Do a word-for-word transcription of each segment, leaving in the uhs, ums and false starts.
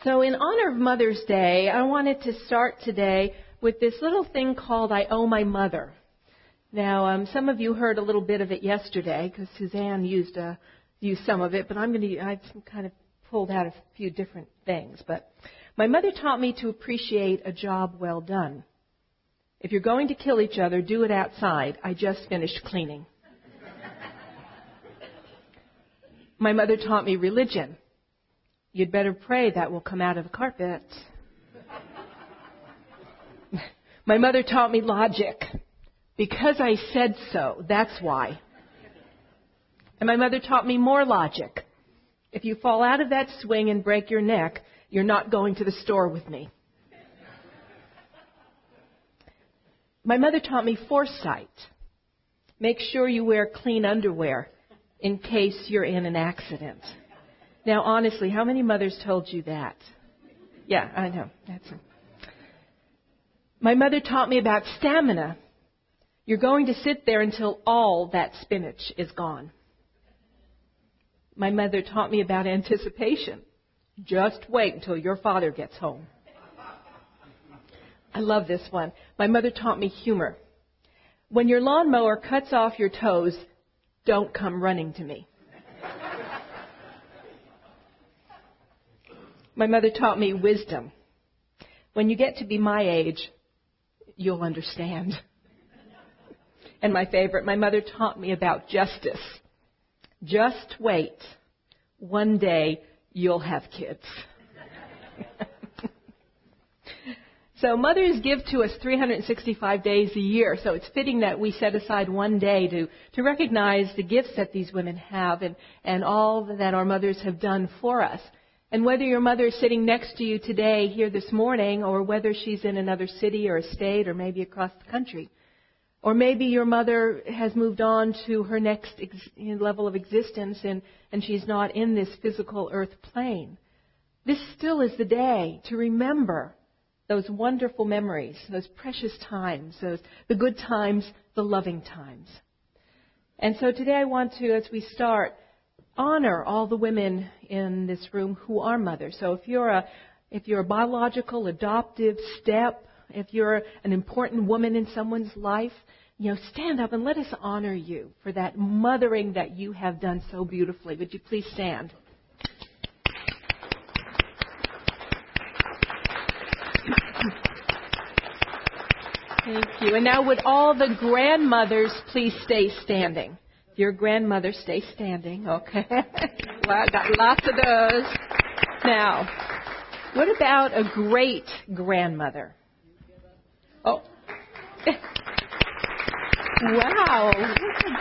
So in honor of Mother's Day, I wanted to start today with this little thing called I Owe My Mother. Now, um, some of you heard a little bit of it yesterday because Suzanne used uh, used some of it, but I'm going to I've kind of pulled out a few different things. But my mother taught me to appreciate a job well done. If you're going to kill each other, do it outside. I just finished cleaning. My mother taught me religion. You'd better pray that will come out of the carpet. My mother taught me logic. Because I said so, that's why. And my mother taught me more logic. If you fall out of that swing and break your neck, you're not going to the store with me. My mother taught me foresight. Make sure you wear clean underwear in case you're in an accident. Now, honestly, how many mothers told you that? Yeah, I know. That's it. My mother taught me about stamina. You're going to sit there until all that spinach is gone. My mother taught me about anticipation. Just wait until your father gets home. I love this one. My mother taught me humor. When your lawnmower cuts off your toes, don't come running to me. My mother taught me wisdom. When you get to be my age, you'll understand. And my favorite, my mother taught me about justice. Just wait. One day you'll have kids. So mothers give to us three hundred sixty-five days a year, so it's fitting that we set aside one day to, to recognize the gifts that these women have and, and all that our mothers have done for us. And whether your mother is sitting next to you today here this morning, or whether she's in another city or a state or maybe across the country, or maybe your mother has moved on to her next ex- level of existence and, and she's not in this physical earth plane, this still is the day to remember those wonderful memories, those precious times, those the good times, the loving times. And so today I want to, as we start, honor all the women in this room who are mothers. So if you're a if you're a biological, adoptive step, if you're an important woman in someone's life, you know, stand up and let us honor you for that mothering that you have done so beautifully. Would you please stand? Thank you. And now would all the grandmothers please stay standing? Your grandmother, stay standing, okay? Well, I got lots of those. Now, what about a great grandmother? Oh. Wow.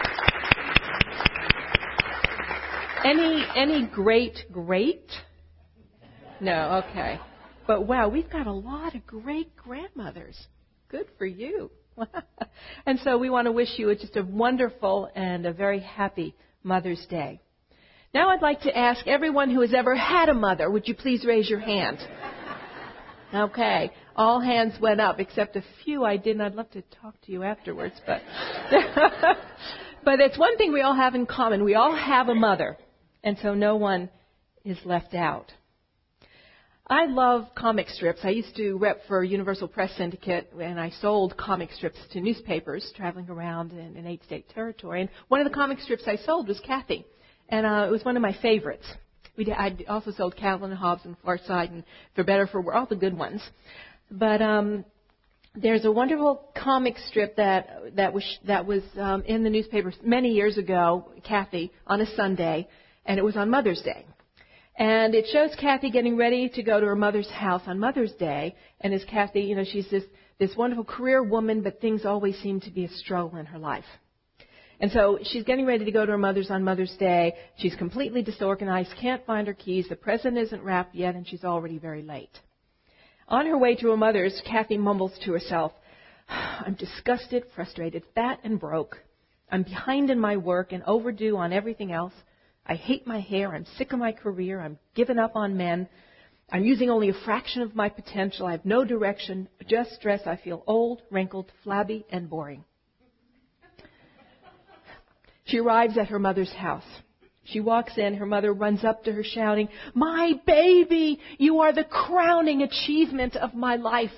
Any any great great? No, okay. But wow, we've got a lot of great grandmothers. Good for you. And so we want to wish you just a wonderful and a very happy Mother's Day. Now I'd like to ask everyone who has ever had a mother, would you please raise your hand? Okay. All hands went up except a few I didn't. I'd love to talk to you afterwards. But, but it's one thing we all have in common. We all have a mother. And so no one is left out. I love comic strips. I used to rep for Universal Press Syndicate, and I sold comic strips to newspapers traveling around in an eight-state territory. And one of the comic strips I sold was Kathy, and uh, it was one of my favorites. We did, I also sold Calvin and Hobbes and Far Side and For Better, For Worse, all the good ones. But um, there's a wonderful comic strip that that was that was um, in the newspapers many years ago, Kathy, on a Sunday, and it was on Mother's Day. And it shows Kathy getting ready to go to her mother's house on Mother's Day. And as Kathy, you know, she's this, this wonderful career woman, but things always seem to be a struggle in her life. And so she's getting ready to go to her mother's on Mother's Day. She's completely disorganized, can't find her keys. The present isn't wrapped yet, and she's already very late. On her way to her mother's, Kathy mumbles to herself, I'm disgusted, frustrated, fat, and broke. I'm behind in my work and overdue on everything else. I hate my hair. I'm sick of my career. I'm given up on men. I'm using only a fraction of my potential. I have no direction, just stress. I feel old, wrinkled, flabby, and boring. She arrives at her mother's house. She walks in, her mother runs up to her shouting, "My baby, you are the crowning achievement of my life."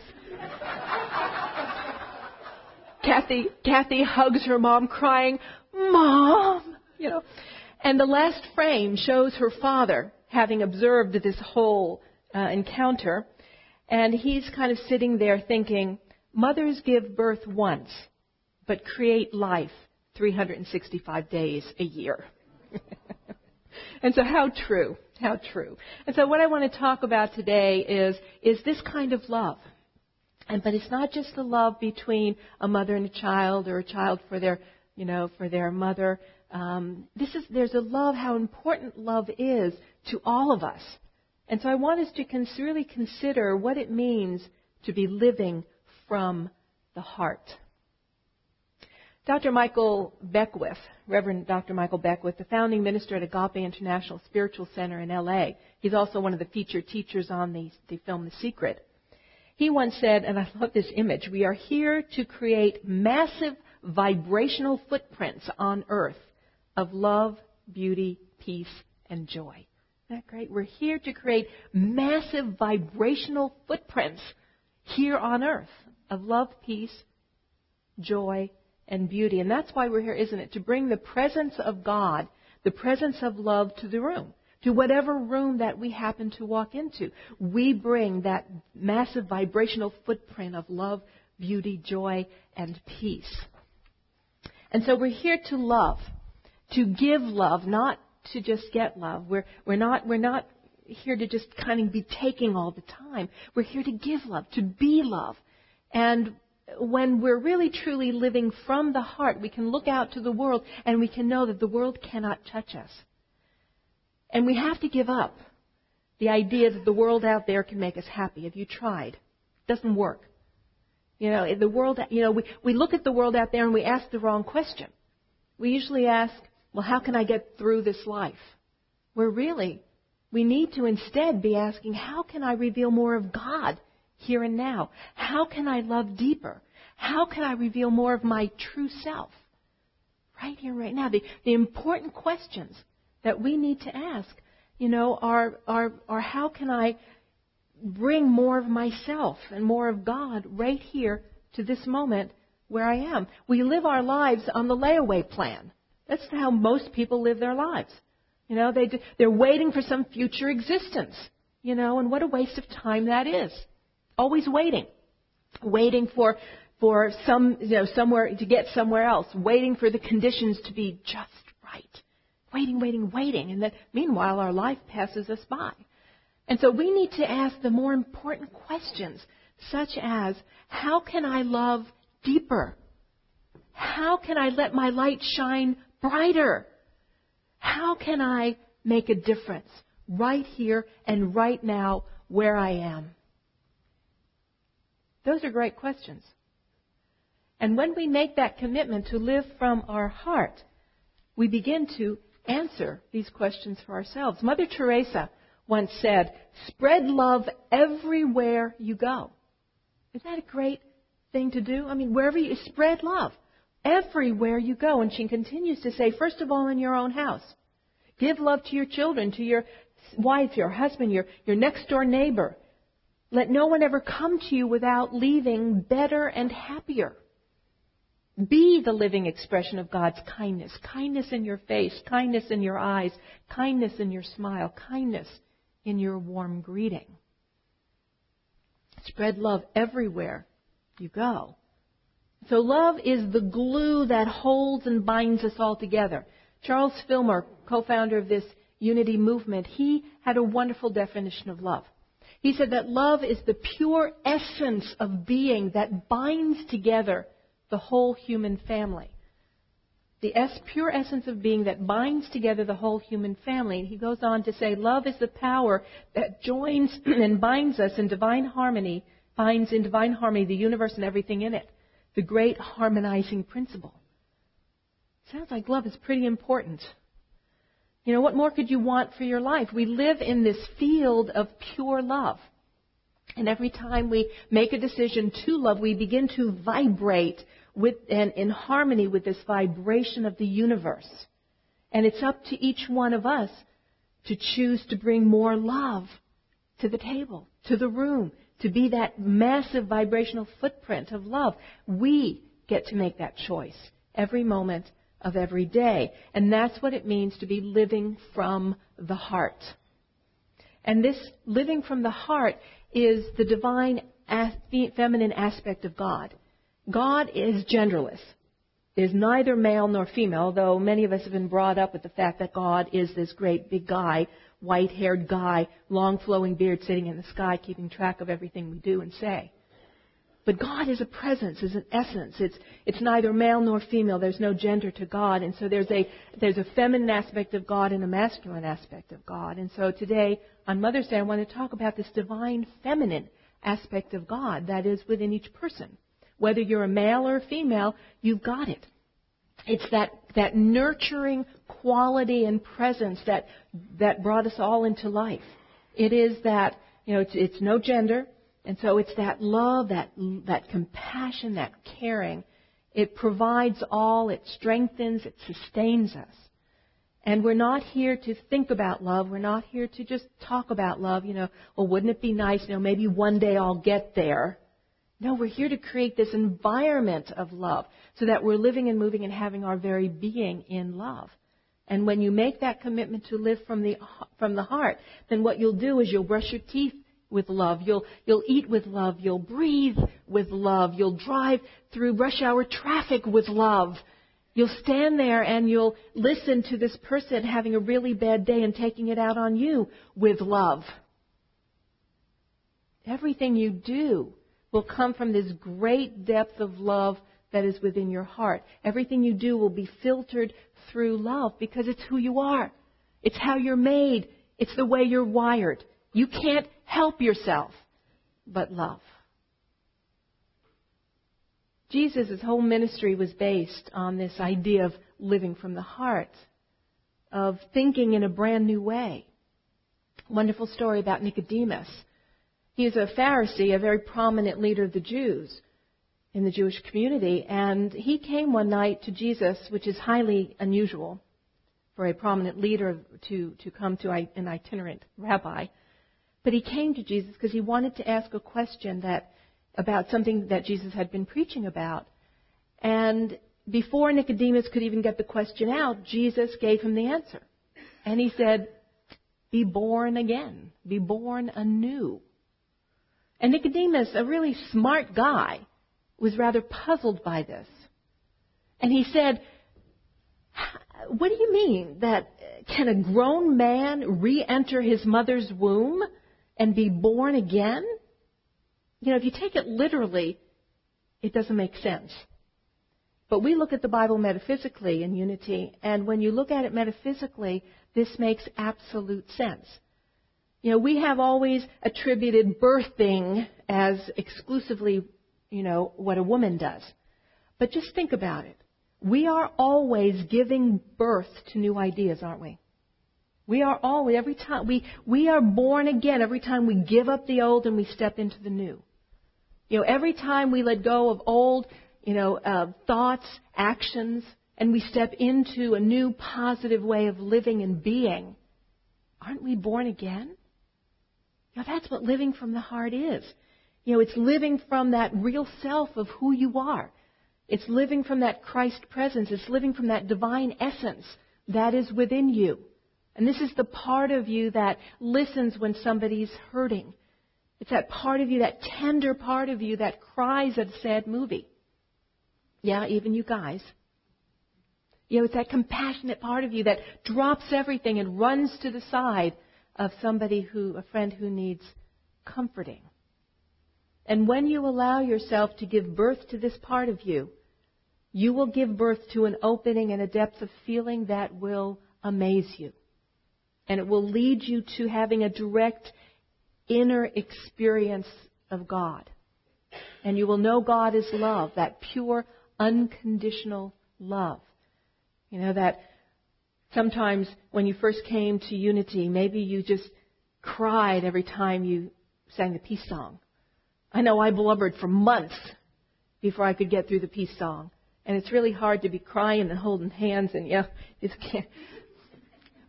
Kathy, Kathy hugs her mom crying, "Mom!" You know. And the last frame shows her father having observed this whole uh, encounter. And he's kind of sitting there thinking, mothers give birth once, but create life three hundred sixty-five days a year. And so how true, how true. And so what I want to talk about today is, is this kind of love. And but it's not just the love between a mother and a child, or a child for their, you know, for their mother. Um, this is there's a love, how important love is to all of us. And so I want us to cons- really consider what it means to be living from the heart. Doctor Michael Beckwith, Reverend Doctor Michael Beckwith, the founding minister at Agape International Spiritual Center in L A. He's also one of the featured teachers on the, the film The Secret. He once said, and I love this image, "We are here to create massive vibrational footprints on earth of love, beauty, peace, and joy." Isn't that great? We're here to create massive vibrational footprints here on earth of love, peace, joy, and beauty. And that's why we're here, isn't it? To bring the presence of God, the presence of love to the room, to whatever room that we happen to walk into. We bring that massive vibrational footprint of love, beauty, joy, and peace. And so we're here to love, to give love, not to just get love. We're, we're not, we're not here to just kind of be taking all the time. We're here to give love, to be love. And when we're really truly living from the heart, we can look out to the world and we can know that the world cannot touch us. And we have to give up the idea that the world out there can make us happy. Have you tried? It doesn't work. You know, the world, you know, we, we look at the world out there and we ask the wrong question. We usually ask, well, how can I get through this life? Where really, we need to instead be asking, how can I reveal more of God here and now? How can I love deeper? How can I reveal more of my true self? Right here, right now. The, the important questions that we need to ask, you know, are, are, are how can I bring more of myself and more of God right here to this moment where I am? We live our lives on the layaway plan. That's how most people live their lives. You know, they do, they're waiting for some future existence. You know, and what a waste of time that is. Always waiting, waiting for for some, you know, somewhere to get somewhere else, waiting for the conditions to be just right, waiting, waiting, waiting, and then meanwhile our life passes us by. And so we need to ask the more important questions, such as, how can I love deeper? How can I let my light shine brighter? How can I make a difference right here and right now where I am? Those are great questions. And when we make that commitment to live from our heart, we begin to answer these questions for ourselves. Mother Teresa once said, "Spread love everywhere you go." Isn't that a great thing to do? I mean, wherever you spread love, everywhere you go. And she continues to say, first of all, in your own house. Give love to your children, to your wife, your husband, your, your next door neighbor. Let no one ever come to you without leaving better and happier. Be the living expression of God's kindness. Kindness in your face, kindness in your eyes, kindness in your smile, kindness in your warm greeting. Spread love everywhere you go. So love is the glue that holds and binds us all together. Charles Fillmore, co-founder of this unity movement, he had a wonderful definition of love. He said that love is the pure essence of being that binds together the whole human family. The es- pure essence of being that binds together the whole human family. And he goes on to say, love is the power that joins and binds us in divine harmony, binds in divine harmony the universe and everything in it. The great harmonizing principle. Sounds like love is pretty important. You know, what more could you want for your life? We live in this field of pure love. And every time we make a decision to love, we begin to vibrate with and in harmony with this vibration of the universe. And it's up to each one of us to choose to bring more love to the table, to the room, to be that massive vibrational footprint of love. We get to make that choice every moment of every day. And that's what it means to be living from the heart. And this living from the heart is the divine feminine aspect of God. God is genderless. There's neither male nor female, though many of us have been brought up with the fact that God is this great big guy, white-haired guy, long flowing beard sitting in the sky, keeping track of everything we do and say. But God is a presence, is an essence. It's it's neither male nor female. There's no gender to God. And so there's a there's a feminine aspect of God and a masculine aspect of God. And so today, on Mother's Day, I want to talk about this divine feminine aspect of God that is within each person. Whether you're a male or a female, you've got it. It's that, that nurturing quality and presence that that brought us all into life. It is that, you know, it's, it's no gender, and so it's that love, that that compassion, that caring. It provides all, it strengthens, it sustains us. And we're not here to think about love. We're not here to just talk about love. You know, well, wouldn't it be nice, you know, maybe one day I'll get there. No, we're here to create this environment of love so that we're living and moving and having our very being in love. And when you make that commitment to live from the from the heart, then what you'll do is you'll brush your teeth with love. You'll you'll eat with love. You'll breathe with love. You'll drive through rush hour traffic with love. You'll stand there and you'll listen to this person having a really bad day and taking it out on you with love. Everything you do will come from this great depth of love that is within your heart. Everything you do will be filtered through love because it's who you are. It's how you're made. It's the way you're wired. You can't help yourself but love. Jesus' whole ministry was based on this idea of living from the heart, of thinking in a brand new way. Wonderful story about Nicodemus. He is a Pharisee, a very prominent leader of the Jews in the Jewish community. And he came one night to Jesus, which is highly unusual for a prominent leader to, to come to an itinerant rabbi. But he came to Jesus because he wanted to ask a question that about something that Jesus had been preaching about. And before Nicodemus could even get the question out, Jesus gave him the answer. And he said, be born again, be born anew. And Nicodemus, a really smart guy, was rather puzzled by this. And he said, what do you mean? That can a grown man re-enter his mother's womb and be born again? You know, if you take it literally, it doesn't make sense. But we look at the Bible metaphysically in Unity, and when you look at it metaphysically, this makes absolute sense. You know, we have always attributed birthing as exclusively, you know, what a woman does. But just think about it. We are always giving birth to new ideas, aren't we? We are always, every time, we, we are born again every time we give up the old and we step into the new. You know, every time we let go of old, you know, uh, thoughts, actions, and we step into a new positive way of living and being, aren't we born again? You know, that's what living from the heart is. You know, it's living from that real self of who you are. It's living from that Christ presence. It's living from that divine essence that is within you. And this is the part of you that listens when somebody's hurting. It's that part of you, that tender part of you that cries at a sad movie. Yeah, even you guys. You know, it's that compassionate part of you that drops everything and runs to the side of somebody who, a friend who needs comforting. And when you allow yourself to give birth to this part of you, you will give birth to an opening and a depth of feeling that will amaze you. And it will lead you to having a direct inner experience of God. And you will know God is love, that pure, unconditional love. You know, that sometimes when you first came to Unity, maybe you just cried every time you sang the peace song. I know I blubbered for months before I could get through the peace song. And it's really hard to be crying and holding hands and, yeah, just can't.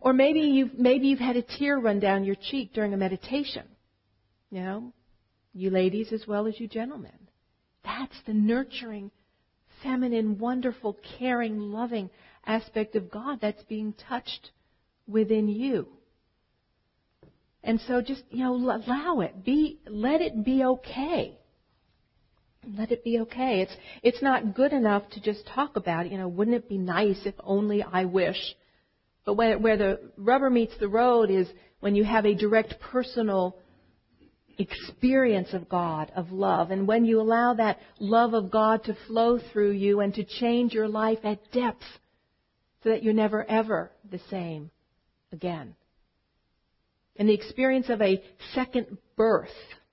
Or maybe you've, maybe you've had a tear run down your cheek during a meditation. You know, you ladies as well as you gentlemen. That's the nurturing, feminine, wonderful, caring, loving aspect of God that's being touched within you. And so just, you know, allow it. Be, let it be okay. Let it be okay. It's, it's not good enough to just talk about it. You know, wouldn't it be nice if only I wish? But where, where the rubber meets the road is when you have a direct personal experience of God, of love. And when you allow that love of God to flow through you and to change your life at depth so that you're never ever the same again. And the experience of a second birth,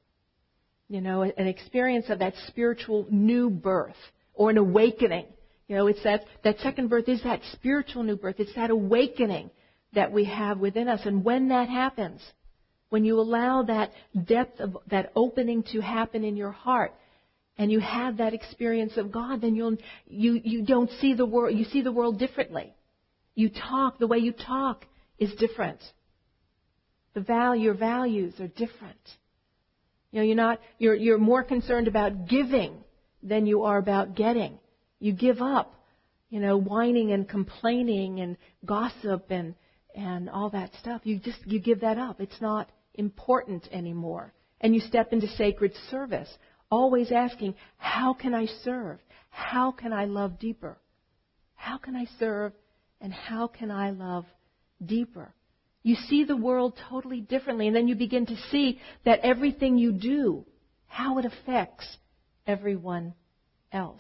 you know, an experience of that spiritual new birth or an awakening. You know, it's that, that second birth is that spiritual new birth. It's that awakening that we have within us. And when that happens, when you allow that depth of that opening to happen in your heart, and you have that experience of God, then you'll you you don't see the world. You see the world differently. You talk the way you talk is different. The value, your values are different. You know, you're not you're you're more concerned about giving than you are about getting. You give up, you know, whining and complaining and gossip and and all that stuff. You just you give that up. It's not important anymore. And you step into sacred service, always asking, how can I serve? How can I love deeper? How can I serve and how can I love deeper? You see the world totally differently, and then you begin to see that everything you do, how it affects everyone else.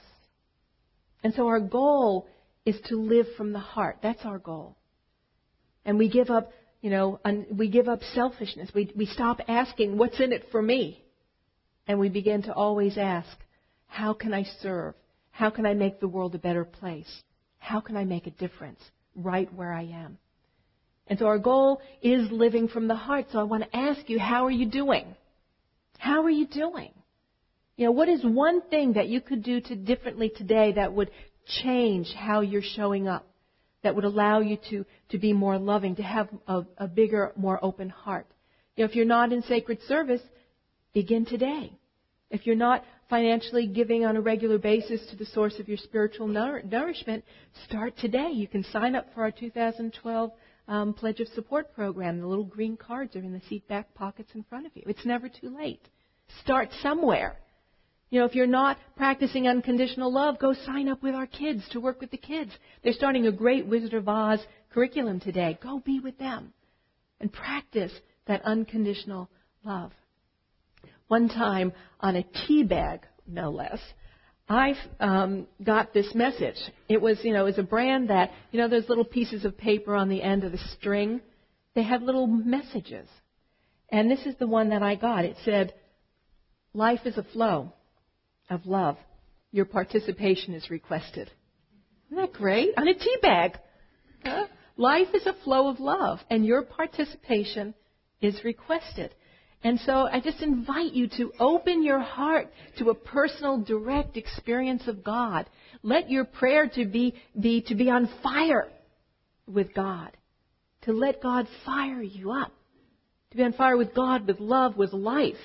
And so our goal is to live from the heart. That's our goal. And we give up, you know, we give up selfishness. We, we stop asking, what's in it for me? And we begin to always ask, how can I serve? How can I make the world a better place? How can I make a difference right where I am? And so our goal is living from the heart. So I want to ask you, how are you doing? How are you doing? You know, what is one thing that you could do to differently today that would change how you're showing up, that would allow you to, to be more loving, to have a, a bigger, more open heart? You know, if you're not in sacred service, begin today. If you're not financially giving on a regular basis to the source of your spiritual nour- nourishment, start today. You can sign up for our two thousand twelve um, Pledge of Support program. The little green cards are in the seat back pockets in front of you. It's never too late. Start somewhere. You know, if you're not practicing unconditional love, go sign up with our kids to work with the kids. They're starting a great Wizard of Oz curriculum today. Go be with them and practice that unconditional love. One time on a tea bag, no less, I um, got this message. It was, you know, it was a brand that, you know, those little pieces of paper on the end of the string. They had little messages. And this is the one that I got. It said, life is a flow of love. Your participation is requested. Isn't that great? On a tea bag. Huh? Life is a flow of love, and your participation is requested. And so I just invite you to open your heart to a personal, direct experience of God. Let your prayer to be, be to be on fire with God. To let God fire you up. To be on fire with God, with love, with life.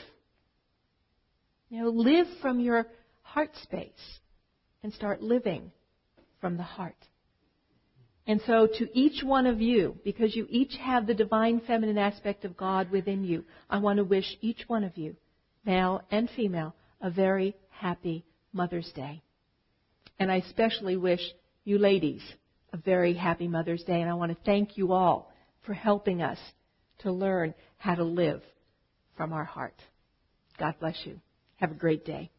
You know, live from your heart space and start living from the heart. And so to each one of you, because you each have the divine feminine aspect of God within you, I want to wish each one of you, male and female, a very happy Mother's Day. And I especially wish you ladies a very happy Mother's Day. And I want to thank you all for helping us to learn how to live from our heart. God bless you. Have a great day.